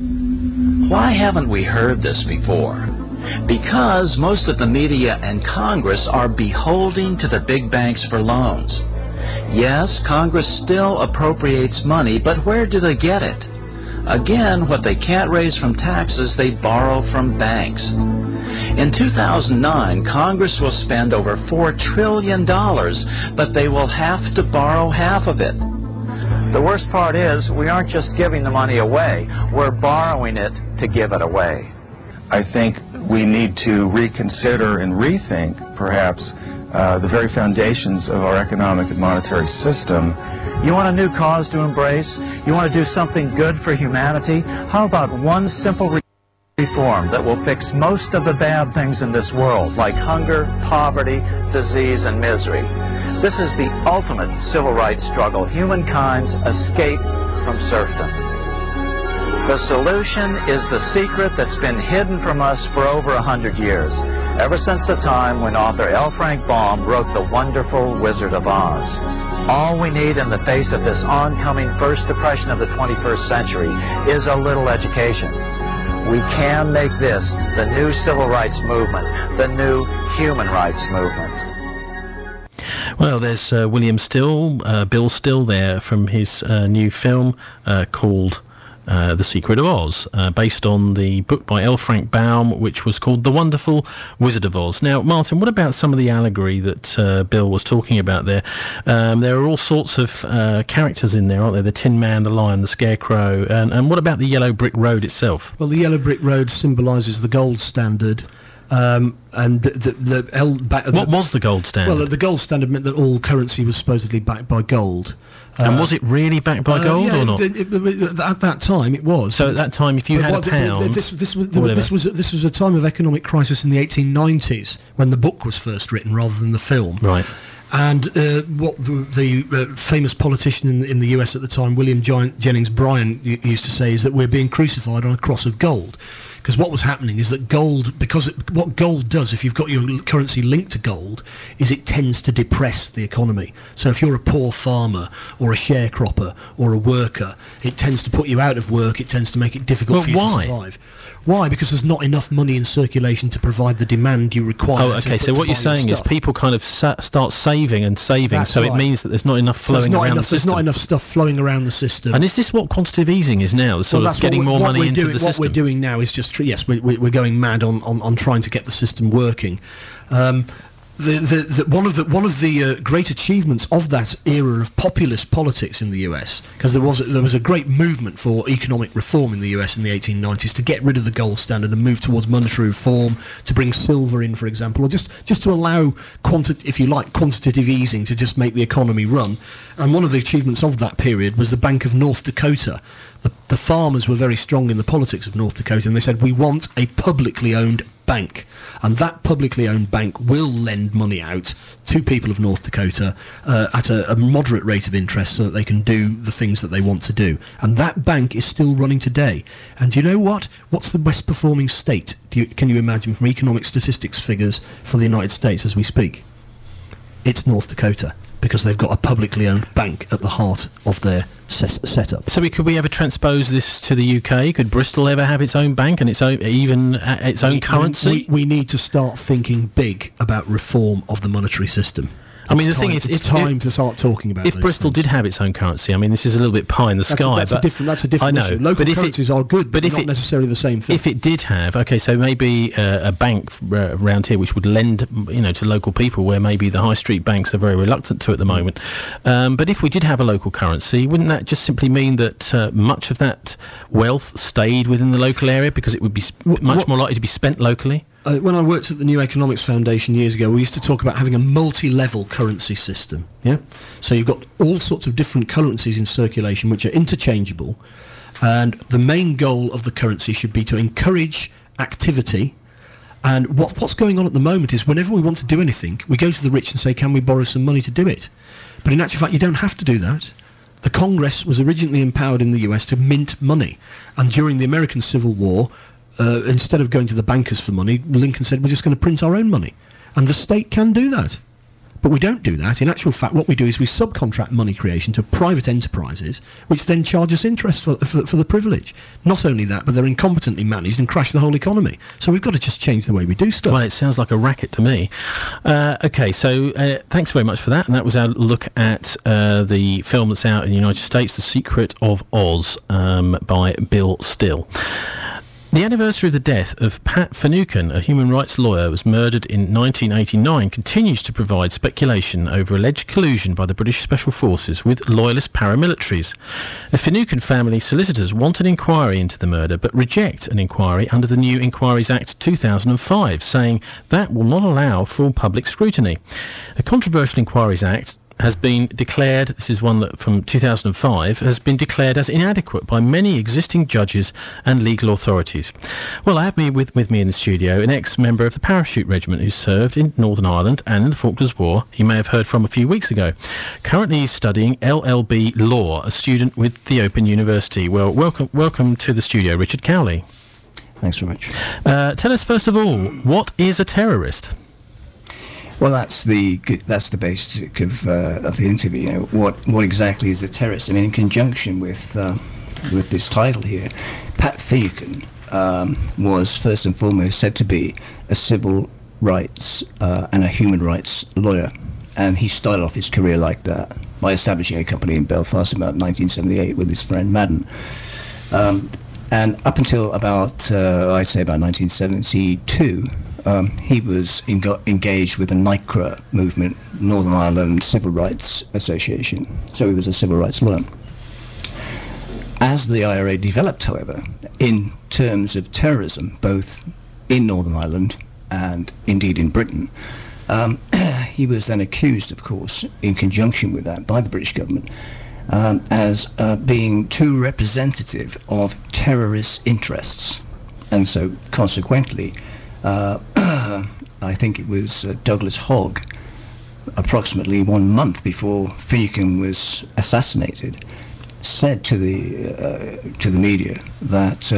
S14: Why haven't we heard this before? Because most of the media and Congress are beholden to the big banks for loans. Yes, Congress still appropriates money, but where do they get it? Again, what they can't raise from taxes, they borrow from banks. In 2009, Congress will spend over $4 trillion, but they will have to borrow half of it. The worst part is, we aren't just giving the money away, we're borrowing it to give it away.
S17: I think we need to reconsider and rethink, perhaps, the very foundations of our economic and monetary system.
S14: You want a new cause to embrace? You want to do something good for humanity? How about one simple reform that will fix most of the bad things in this world, like hunger, poverty, disease, and misery? This is the ultimate civil rights struggle, humankind's escape from serfdom. The solution is the secret that's been hidden from us for over 100 years, ever since the time when author L. Frank Baum wrote The Wonderful Wizard of Oz. All we need in the face of this oncoming first depression of the 21st century is a little education. We can make this the new civil rights movement, the new human rights movement.
S11: Well, there's William Still, Bill Still there from his new film called The Secret of Oz, based on the book by L. Frank Baum, which was called The Wonderful Wizard of Oz. Now, Martin, what about some of the allegory that Bill was talking about there? There are all sorts of characters in there, aren't there? The Tin Man, the Lion, the Scarecrow, and what about the Yellow Brick Road itself?
S13: Well, the Yellow Brick Road symbolises the gold standard. And what
S11: was the gold standard?
S13: Well, the gold standard meant that all currency was supposedly backed by gold.
S11: And was it really backed by gold or not?
S13: At that time, it was.
S11: So at that time, if you had a pound,
S13: this was a time of economic crisis in the 1890s when the book was first written rather than the film.
S11: Right.
S13: And what the famous politician in the US at the time, William Jennings Bryan, used to say is that we're being crucified on a cross of gold. Because what was happening is that gold, what gold does if you've got your currency linked to gold, is it tends to depress the economy. So if you're a poor farmer or a sharecropper or a worker, it tends to put you out of work, it tends to make it difficult for you to survive. Why? Because there's not enough money in circulation to provide the demand you require.
S11: Oh, okay. So what you're saying is people kind of start saving and saving,
S13: That's
S11: so
S13: right.
S11: it means that there's not enough flowing around the system.
S13: There's not enough stuff flowing around the system.
S11: And is this what quantitative easing is now? Sort of getting more money into the system?
S13: What we're doing now is just, yes, we're going mad on trying to get the system working. One of the great achievements of that era of populist politics in the US, because there was a great movement for economic reform in the US in the 1890s to get rid of the gold standard and move towards monetary reform, to bring silver in, for example, or just to allow quantitative easing to just make the economy run. And one of the achievements of that period was the Bank of North Dakota. The farmers were very strong in the politics of North Dakota, and they said, we want a publicly owned bank, and that publicly owned bank will lend money out to people of North Dakota at a moderate rate of interest so that they can do the things that they want to do. And that bank is still running today. And do you know what? What's the best performing state, can you imagine, from economic statistics figures for the United States as we speak? It's North Dakota, because they've got a publicly owned bank at the heart of their setup.
S11: So could we ever transpose this to the UK? Could Bristol ever have its own bank and its own currency?
S13: We need to start thinking big about reform of the monetary system.
S11: I mean, the thing is,
S13: it's time to start talking about.
S11: If Bristol did have its own currency, I mean, this is a little bit pie in the sky.
S13: That's a different
S11: I know,
S13: issue. Local currencies are good, but not necessarily the same thing.
S11: If it did have, okay, so maybe a bank around here which would lend, to local people, where maybe the high street banks are very reluctant to at the moment. But if we did have a local currency, wouldn't that just simply mean that much of that wealth stayed within the local area because it would be much more likely to be spent locally?
S13: When I worked at the New Economics Foundation years ago, we used to talk about having a multi-level currency system. Yeah, so you've got all sorts of different currencies in circulation which are interchangeable, and the main goal of the currency should be to encourage activity. And what's going on at the moment is whenever we want to do anything, we go to the rich and say, can we borrow some money to do it? But in actual fact, you don't have to do that. The Congress was originally empowered in the US to mint money, and during the American Civil War, instead of going to the bankers for money, Lincoln said, we're just going to print our own money. And the state can do that. But we don't do that. In actual fact, what we do is we subcontract money creation to private enterprises, which then charge us interest for the privilege. Not only that, but they're incompetently managed and crash the whole economy. So we've got to just change the way we do stuff.
S11: Well, it sounds like a racket to me. OK, so thanks very much for that. And that was our look at the film that's out in the United States, The Secret of Oz, by Bill Still. The anniversary of the death of Pat Finucane, a human rights lawyer who was murdered in 1989, continues to provide speculation over alleged collusion by the British Special Forces with loyalist paramilitaries. The Finucane family solicitors want an inquiry into the murder but reject an inquiry under the new Inquiries Act 2005, saying that will not allow full public scrutiny. The Controversial Inquiries Act has been declared, this is one that from 2005, has been declared as inadequate by many existing judges and legal authorities. Well, I have with me in the studio an ex-member of the Parachute Regiment who served in Northern Ireland and in the Falklands War, you may have heard from a few weeks ago. Currently he's studying LLB Law, a student with the Open University. Well, welcome to the studio, Richard Cowley.
S21: Thanks very much.
S11: Tell us, first of all, what is a terrorist?
S21: Well, that's the basic of the interview. What exactly is a terrorist? I mean, in conjunction with this title here, Pat Finucane was first and foremost said to be a civil rights and a human rights lawyer, and he started off his career like that by establishing a company in Belfast about 1978 with his friend Madden. And up until about, I'd say about 1972, he was engaged with the NICRA movement, Northern Ireland Civil Rights Association. So he was a civil rights lawyer. As the IRA developed, however, in terms of terrorism, both in Northern Ireland and indeed in Britain, he was then accused, of course, in conjunction with that by the British government, as being too representative of terrorist interests. And so, consequently, I think it was Douglas Hogg, approximately 1 month before Finucane was assassinated, said to the media that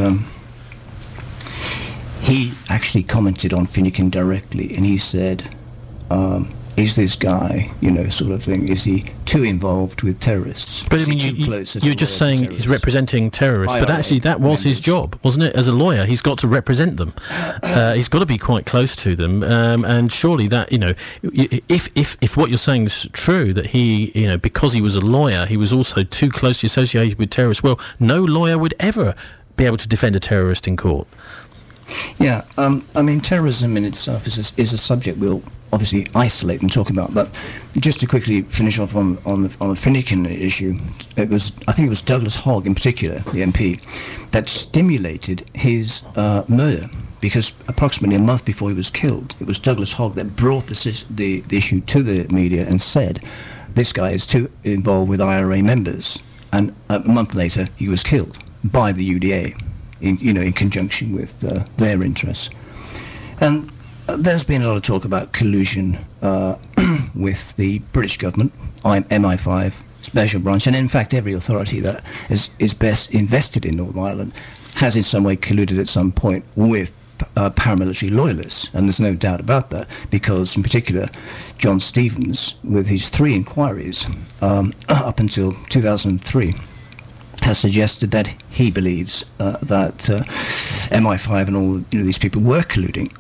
S21: he actually commented on Finucane directly, and he said, is this guy, sort of thing, is he too involved with terrorists?
S11: But I mean, you're just saying he's representing terrorists, but actually that was his job, wasn't it? As a lawyer, he's got to represent them. He's got to be quite close to them, and surely that, if what you're saying is true, that he, because he was a lawyer, he was also too closely associated with terrorists. Well, no lawyer would ever be able to defend a terrorist in court.
S21: Yeah, I mean, terrorism in itself is a subject we'll obviously isolate and talk about, but just to quickly finish off on the Finucane issue, I think it was Douglas Hogg in particular, the MP, that stimulated his murder, because approximately a month before he was killed, it was Douglas Hogg that brought the issue to the media and said, this guy is too involved with IRA members, and a month later he was killed by the UDA, in conjunction with their interests. And there's been a lot of talk about collusion with the British government, MI5, Special Branch, and in fact every authority that is best invested in Northern Ireland has in some way colluded at some point with paramilitary loyalists, and there's no doubt about that, because in particular John Stevens, with his 3 inquiries up until 2003, has suggested that he believes that MI5 and all these people were colluding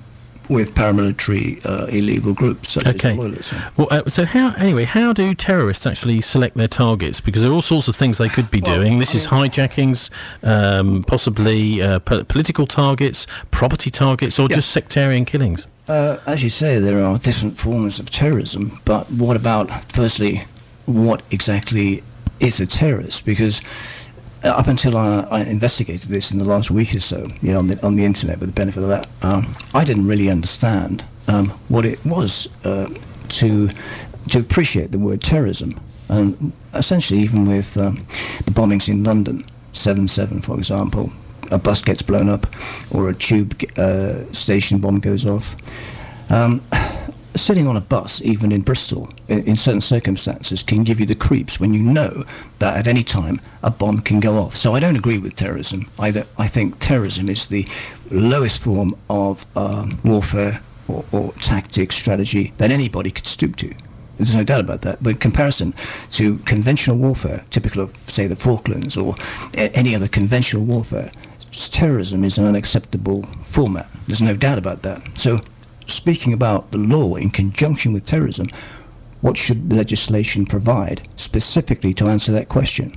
S21: with paramilitary illegal groups such as the Loyalists.
S11: Well, so how do terrorists actually select their targets? Because there are all sorts of things they could be doing. This is hijackings, possibly political targets, property targets, or just sectarian killings.
S21: As you say, there are different forms of terrorism, but what about, firstly, what exactly is a terrorist? Because up until I investigated this in the last week or so, on the internet, with the benefit of that, I didn't really understand what it was to appreciate the word terrorism. And essentially, even with the bombings in London, 7/7, for example, a bus gets blown up, or a tube station bomb goes off. Sitting on a bus, even in Bristol, in certain circumstances, can give you the creeps when you know that at any time a bomb can go off. So I don't agree with terrorism either. I think terrorism is the lowest form of warfare or tactic strategy that anybody could stoop to. There's no doubt about that. But in comparison to conventional warfare, typical of, say, the Falklands or any other conventional warfare, terrorism is an unacceptable format. There's no doubt about that. So, speaking about the law in conjunction with terrorism, what should the legislation provide specifically to answer that question?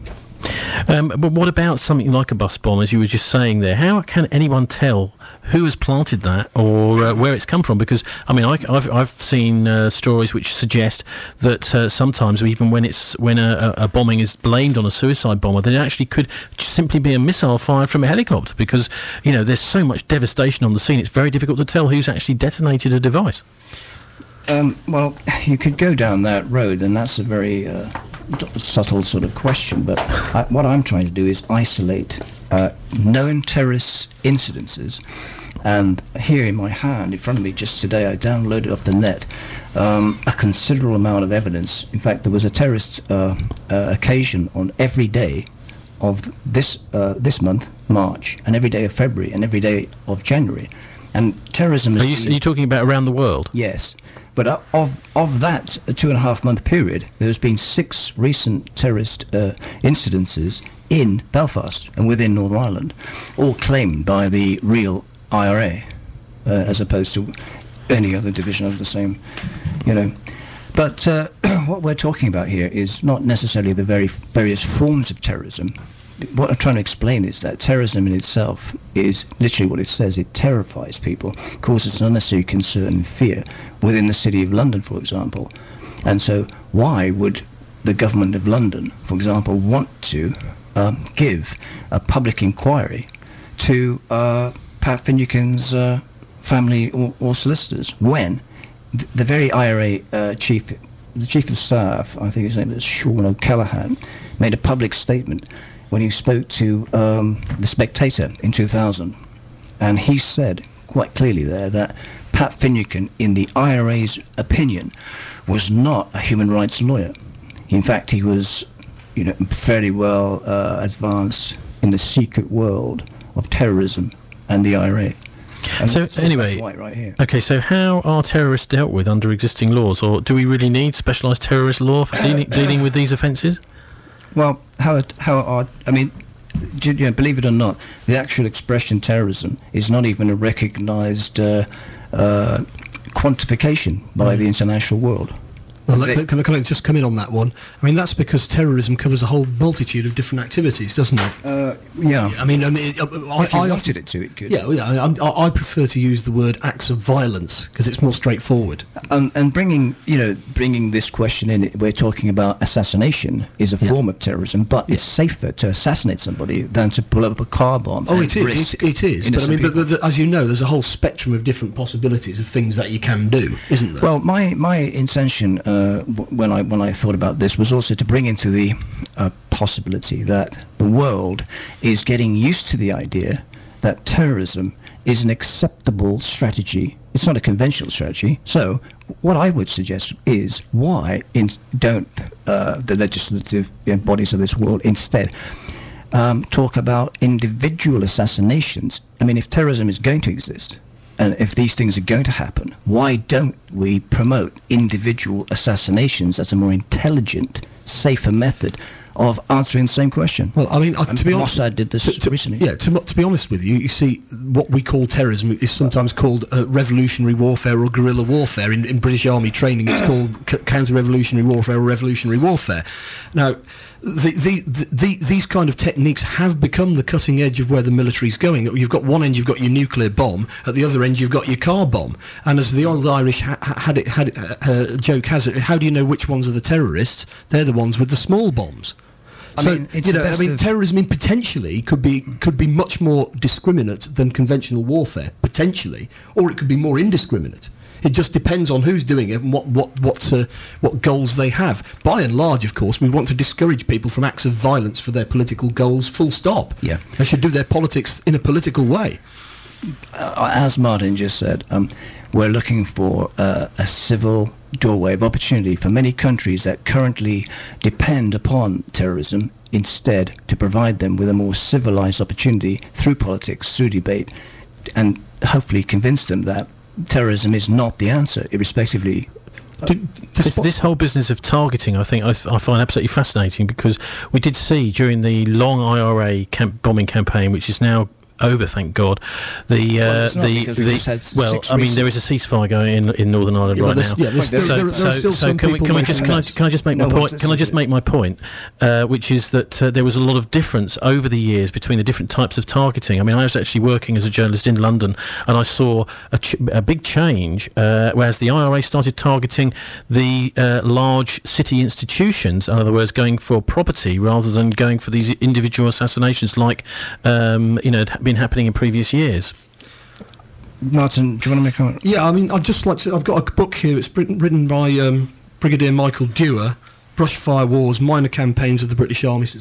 S11: But what about something like a bus bomb, as you were just saying there? How can anyone tell who has planted that or where it's come from? Because, I mean, I've seen stories which suggest that sometimes, even when a bombing is blamed on a suicide bomber, that it actually could simply be a missile fired from a helicopter, because, there's so much devastation on the scene, it's very difficult to tell who's actually detonated a device.
S21: Well, you could go down that road, and that's a very subtle sort of question, but what I'm trying to do is isolate known terrorist incidences. And here in my hand, in front of me just today, I downloaded off the net a considerable amount of evidence. In fact, there was a terrorist occasion on every day of this month, March, and every day of February, and every day of January. And terrorism is...
S11: Are you talking about around the world?
S21: Yes. But of that 2.5 month period, there's been 6 recent terrorist incidences in Belfast and within Northern Ireland, all claimed by the real IRA, as opposed to any other division of the same, But what we're talking about here is not necessarily the very various forms of terrorism. What I'm trying to explain is that terrorism in itself is literally what it says. It terrifies people, causes unnecessary concern and fear within the City of London, for example. And so why would the government of London, for example, want to give a public inquiry to Pat Finucane's family or solicitors, when the very IRA the Chief of Staff, I think his name is Sean O'Callaghan, made a public statement when he spoke to The Spectator in 2000. And he said quite clearly there that Pat Finucane, in the IRA's opinion, was not a human rights lawyer. In fact, he was, fairly well advanced in the secret world of terrorism and the IRA. And
S11: so anyway,
S21: right here.
S11: Okay, so how are terrorists dealt with under existing laws, or do we really need specialised terrorist law for dealing with these offences?
S21: Well, believe it or not, the actual expression terrorism is not even a recognised quantification by the international world.
S13: Well, can I just come in on that one? I mean, that's because terrorism covers a whole multitude of different activities, doesn't it?
S21: Yeah.
S13: I mean,
S21: if you wanted it to, it could.
S13: Yeah, I prefer to use the word acts of violence because it's more straightforward.
S21: And bringing this question in, we're talking about assassination is a form of terrorism, but it's safer to assassinate somebody than to pull up a car bomb.
S13: Oh, it is. But I mean, but as you know, there's a whole spectrum of different possibilities of things that you can do, isn't there?
S21: Well, my intention when I thought about this was also to bring into the possibility that the world is getting used to the idea that terrorism is an acceptable strategy. It's not a conventional strategy. So what I would suggest is why don't the legislative bodies of this world instead talk about individual assassinations? I mean, if terrorism is going to exist, and if these things are going to happen, why don't we promote individual assassinations as a more intelligent, safer method of answering the same question.
S13: Well, I mean, to be honest,
S21: Mossad did this recently.
S13: Yeah, to be honest with you, you see, what we call terrorism is sometimes called revolutionary warfare or guerrilla warfare. In British Army training, it's called counter-revolutionary warfare or revolutionary warfare. Now, these kind of techniques have become the cutting edge of where the military's going. You've got one end, you've got your nuclear bomb. At the other end, you've got your car bomb. And as the old Irish joke has it, how do you know which ones are the terrorists? They're the ones with the small bombs. Terrorism potentially could be much more discriminate than conventional warfare, potentially, or it could be more indiscriminate. It just depends on who's doing it and what goals they have. By and large, of course, we want to discourage people from acts of violence for their political goals, full stop.
S21: Yeah.
S13: They should do their politics in a political way.
S21: As Martin just said, we're looking for a civil doorway of opportunity for many countries that currently depend upon terrorism, instead to provide them with a more civilized opportunity through politics, through debate, and hopefully convince them that terrorism is not the answer, irrespectively.
S11: This whole business of targeting, I think, I find absolutely fascinating, because we did see during the long IRA bombing campaign, which is now over, thank God. There is a ceasefire going in Northern Ireland right now. So can I just make my point? Can I just make my point, which is that there was a lot of difference over the years between the different types of targeting. I mean, I was actually working as a journalist in London, and I saw a big change, whereas the IRA started targeting the large city institutions, in other words, going for property rather than going for these individual assassinations, like been happening in previous years.
S21: Martin, do you want to make a comment?
S13: Yeah, I mean, I'd just like to. I've got a book here. It's written by Brigadier Michael Dewar, Brushfire Wars, Minor Campaigns of the British Army since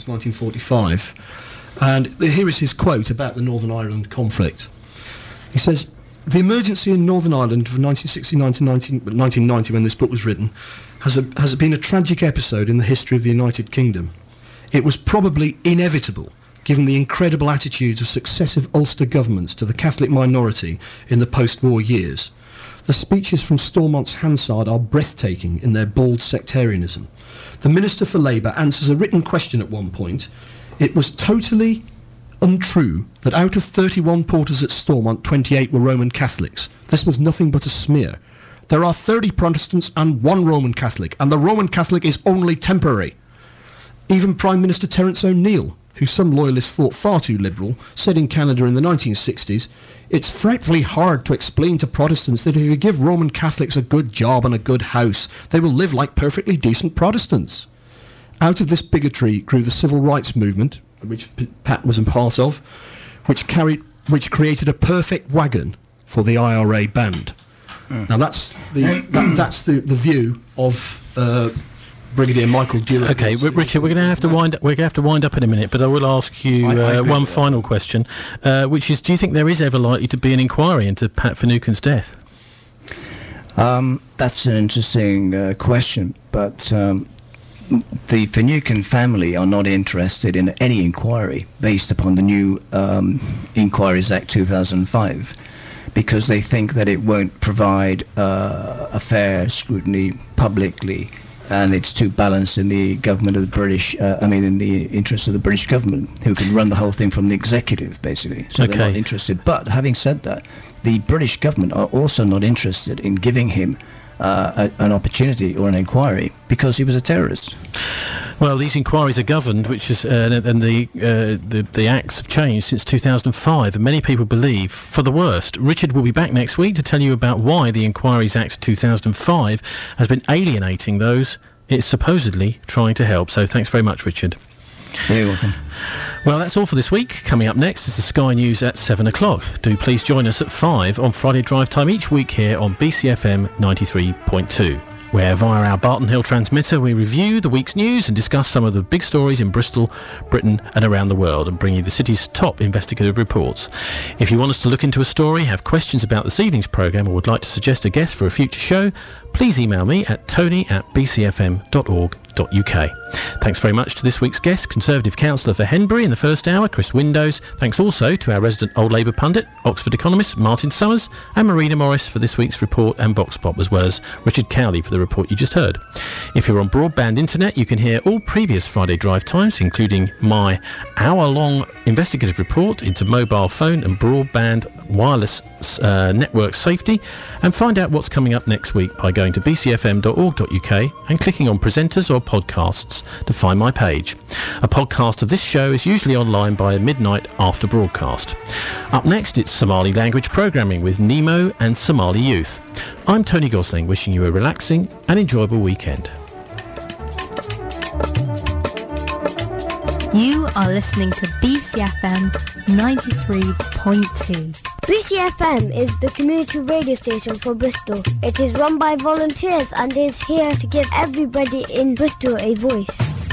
S13: 1945. And here is his quote about the Northern Ireland conflict. He says, "The emergency in Northern Ireland from 1969 to 1990, when this book was written, has been a tragic episode in the history of the United Kingdom. It was probably inevitable, given the incredible attitudes of successive Ulster governments to the Catholic minority in the post-war years. The speeches from Stormont's Hansard are breathtaking in their bald sectarianism. The Minister for Labour answers a written question at one point. It was totally untrue that out of 31 porters at Stormont, 28 were Roman Catholics. This was nothing but a smear. There are 30 Protestants and 1 Roman Catholic, and the Roman Catholic is only temporary." Even Prime Minister Terence O'Neill, who some loyalists thought far too liberal, said in Canada in the 1960s, "It's frightfully hard to explain to Protestants that if you give Roman Catholics a good job and a good house, they will live like perfectly decent Protestants." Out of this bigotry grew the civil rights movement, which Pat was a part of, which created a perfect wagon for the IRA band. Now that's the view of Brigadier Michael Dewar.
S11: Okay, Richard, we're going to have to wind up in a minute, but I will ask you one final question, which is: do you think there is ever likely to be an inquiry into Pat Finucane's death?
S21: That's an interesting question, but the Finucane family are not interested in any inquiry based upon the new Inquiries Act 2005, because they think that it won't provide a fair scrutiny publicly, and it's too balanced in the government of the British, in the interests of the British government, who can run the whole thing from the executive, basically. So they're not interested. But having said that, the British government are also not interested in giving him an opportunity or an inquiry, because he was a terrorist.
S11: Well, these inquiries are governed, which is, and the acts have changed since 2005, and many people believe for the worst. Richard will be back next week to tell you about why the Inquiries Act 2005 has been alienating those it's supposedly trying to help. So thanks very much, Richard.
S21: You're welcome.
S11: Well, that's all for this week. Coming up next is the Sky News at 7 o'clock. Do please join us at 5 on Friday Drive Time each week here on BCFM 93.2. where via our Barton Hill transmitter we review the week's news and discuss some of the big stories in Bristol, Britain and around the world, and bring you the city's top investigative reports. If you want us to look into a story, have questions about this evening's programme, or would like to suggest a guest for a future show, please email me at tony@bcfm.org.uk. Thanks very much to this week's guest, Conservative Councillor for Henbury in the first hour, Chris Windows. Thanks also to our resident Old Labour pundit, Oxford economist Martin Summers, and Marina Morris for this week's report and Vox Pop, as well as Richard Cowley for the report you just heard. If you're on broadband internet, you can hear all previous Friday drive times, including my hour-long investigative report into mobile phone and broadband wireless network safety, and find out what's coming up next week by going to bcfm.org.uk and clicking on presenters or podcasts to find my page. A podcast of this show is usually online by midnight after broadcast. Up next, it's Somali language programming with Nemo and Somali Youth. I'm Tony Gosling, wishing you a relaxing and enjoyable weekend.
S2: You are listening to BCFM 93.2.
S22: BCFM is the community radio station for Bristol. It is run by volunteers and is here to give everybody in Bristol a voice.